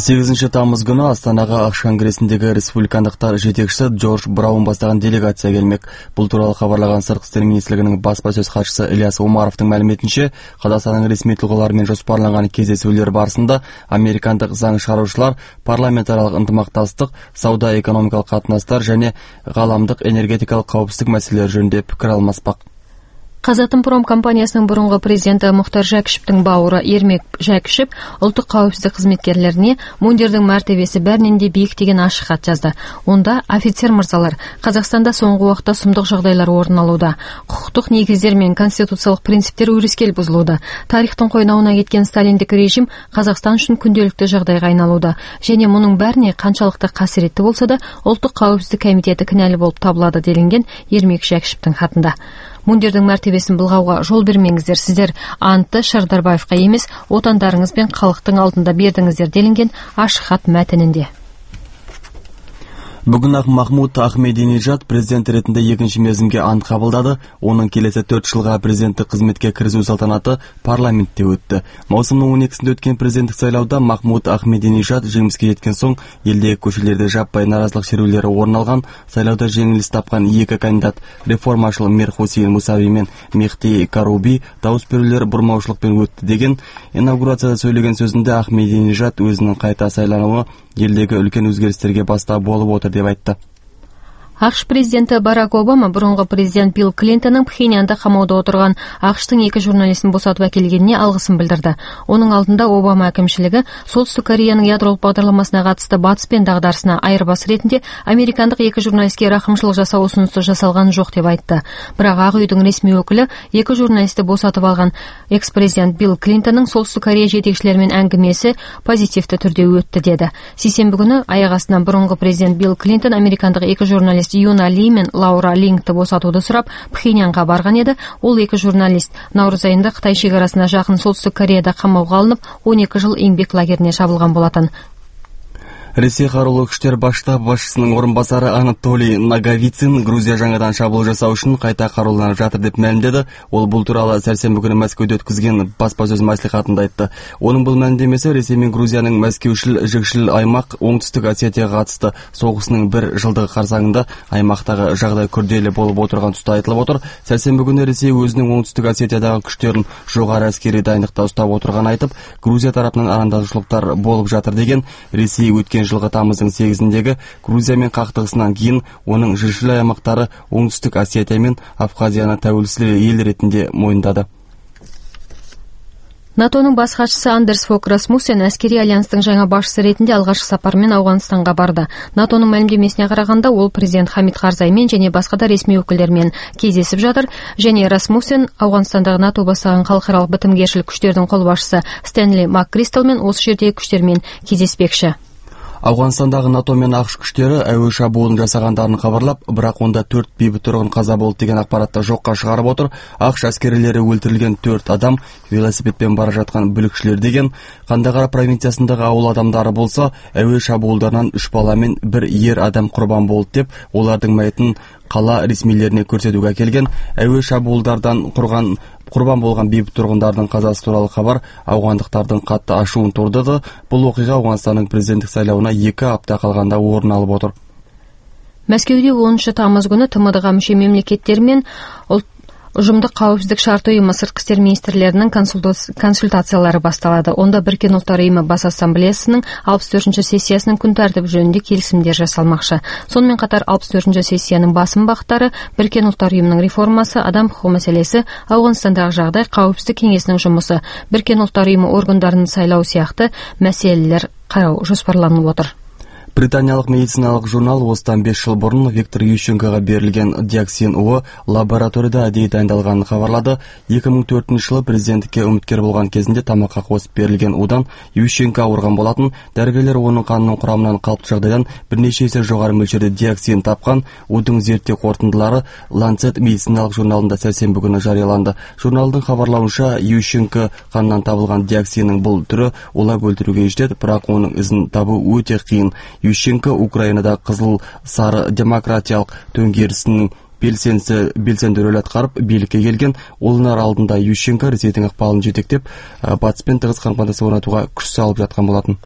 8 тамыз күні Астанаға Ақш конгресіндегі республикандықтар жетекшісі Джордж Браун бастаған делегация келмек. Бұл туралы хабарлаған Сыртқы істер министрлігінің баспасөз хатшысы Ильяс Омаровтың мәліметінше, Қазақстанның ресми тұлғаларымен жоспарланған кездесулер барысында американдық заң шығарушылар парламентаралық ынтымақтастық, сауда-экономикалық қатынастар және ғаламдық энергетикалық қауіпсіздік мәселелері жөнінде пікір алмаспақ. Қазатомпром компаниясының бұрынғы президенті Мұхтар Жәкішевтің бауыры Ермек Жәкішев ұлттық қауіпсіздік қызметкерлеріне мундирдің мәртебесі бәрінен де биік деген ашық хат жазды. Онда офицер мырзалар, Қазақстанда соңғы уақытта сұмдық жағдайлар орын алуда. Құқықтық негіздер мен конституциялық принциптер өрескел бұзылуда. Тарихтың қойнауына кеткен сталиндік режим Қазақстан үшін күнделікті жағдайға айналуда. Және мұның бәріне қаншалықты қасіретті болса да, ұлттық қауіпсіздік комитеті кінәлі болып табылады делінген Ермек Жәкішевтің хатында. Мундирдің мәртебесін былғауға жол бермеңіздер, сіздер антты Шардарбаевқа емес, отандарыңыз бен халықтың алдында бердіңіздер делінген ашық хат мәтінінде. Бүгін Махмуд Ахмединежад президент ретінде екінші мерзімге ант қабылдады. Оның келесі 4 жылға президенттік қызметке кірісу салтанаты парламентте өтті. Маусымның 12-сінде өткен президенттік сайлауда Махмуд Ахмединежад жеңіске жеткен соң елдегі көшелерде жаппай наразылық шерулері орын алған. Сайлауда жеңіліс тапқан екі кандидат реформашыл Мир Хусейн Мусави мен Мехди Каруби дауыс берулер бұрмаушылықпен өтті деген. Инаугурацияда сөйлеген сөзінде Ахмединежад өзінің қайта сайлануы елдегі үлкен өзгерістерге бастау болып отыр деп айтты. ақш президенті Барак Обама бұрынғы президент Билл Клинтонның Пхеньянда қамауда отырған ақштың 2 журналистін босатып әкелгеніне алғысын білдірді. Оның алдында Обама әкімшілігі Солтүстік Кореяның ядролық бағдарламасына қатысты батыс пен дағдарысына айырбас ретінде американдық 2 журналистке рақымшылық жасау ұсынысы жасалған жоқ деп айтты. Бірақ Ақ үйдің ресми өкілі 2 журналисті босатып алған экс-президент Билл Клинтонның Солтүстік Корея жетекшілерімен әңгімесі позитивті түрде өтті деді. Сейсенбі күні аяқ астынан бұрынғы президент Билл Клинтон американдық 2 журналист Юна Ли мен Лаура Лингті босатуды сұрап Пхеньянға барған еді. Ол 2 журналист наурыз айында Қытай шекарасына жақын Солтүстік Кореяда қамауға алынып, 12 жыл еңбек лагеріне жабылған болатын. Ресей қарулы күштер басшысының орынбасары Анатолий Наговицын Грузия жаңадан шабуыл жасау үшін қайта қаруланып жатыр деп мәлімдеді. Ол бұл туралы сәрсенбі күні Мәскеуде өткізген баспасөз мәслихатында айтты. Оның бұл мәлімдемесі Ресей мен Грузияның Мәскеушіл-Жігшіл аймақ Оңтүстік Осетияға қатысты соғысының 1 жылдығы қарсаңында аймақтағы жағдай күрделі болып отырған тұста айтылып отыр. Сәрсенбі күні Ресей өзінің Оңтүстік Осетиядағы күштерін жоғары әскери дайындықта ұстап отырған айтып, Грузия тарапынан арандатушылықтар болып жатыр деген. Ресей өткен жылғы тамыздың 8-дегі Грузиямен қақтығысынан кейін оның жігшіл аймақтары Оңтүстік Осетия мен Абхазияны тәуелсіз ел ретінде мойындады. НАТОның бас хатшысы Андерс Фок Расмуссен әскери альянстың жаңа басшысы ретінде алғашқы сапармен Ауғанстанға барды. НАТОның мәлімдемесіне қарағанда ол президент Хамид Карзаймен және басқа да ресми өкілдермен кездесіп жатыр, және Расмуссен Ауғанстандағы НАТО бастаған халықаралық бітімгершілік күштердің қолбасшысы Стэнли МакКристалмен осы жердегі күштермен кездеспекші. Ауғанстандағы НАТО мен ақш күштері әуе шабуылын жасағандарын хабарлап, бірақ онда 4 бейбіт тұрғын қаза болды деген ақпаратты жоққа шығарып отыр. Ақш әскерилері өлтірілген 4 адам велосипедпен бара жатқан бүлікшілер деген. Қандағар провинциясындағы ауыл адамдары болса, әуе шабуылдарынан 3 бала мен 1 ер адам құрбан болды деп, олардың мәйітін қала ресмилеріне көрсетуге келген. Әуе шабуылдардан құрбан болған бейбіт тұрғындардың қазасы туралы хабар ауғандықтардың қатты ашуын тудырды. Бұл оқиға Ауғанстанның президенттік сайлауына 2 апта қалғанда орын алып отыр. Мәскеуде 10 тамыз күні ТМД-ға мүше мемлекеттер мен ұжымдық қауіпсіздік шарт ұйымы сыртқы істер министрлерінің консультациялары басталады. Онда Біріккен ұлттар ұйымы бас ассамблеясының 64-ші сессиясының күн тәртібі жөнінде келісімдер жасалмақшы. Сонымен қатар 64-ші сессияның басым бағыттары Біріккен ұлттар ұйымының реформасы, адам құқығы мәселесі, Ауғанстандағы жағдай, қауіпсіздік кеңесінің жұмысы, Біріккен ұлттар ұйымы органдарының сайлау сияқты мәселелер қарау жоспарланып отыр. Британиялық медициналық журнал осыдан 5 жыл бұрын Виктор Ющенкоға берілген диоксин уы лабораторияда әдейі дайындалғанын хабарлады. 2004 жылы президенттікке үміткер болған кезінде тамаққа қосып берілген удан Ющенко ауырған болатын. Дәрігерлер оның қанының құрамынан қалыпты жағдайдан бірнеше есе жоғары мөлшерде диоксин тапқан. Удың зерттеу қорытындылары Lancet медициналық журналында сәрсенбі күні жарияланды. Журналдың хабарлауынша Ющенко қанынан табылған диоксиннің бұл түрі улап өлтіруге жетеді, бірақ оның ізін табу өте қиын. Ющенко Украинада қызыл-сары демократиялық төңкерісінің белсенді рөл атқарып билікке келген. Олар алдында Ющенко Ресейдің ықпалын жетектеп, батыспен тығыз қарым-қатынас орнатуға күш салып жатқан болатын.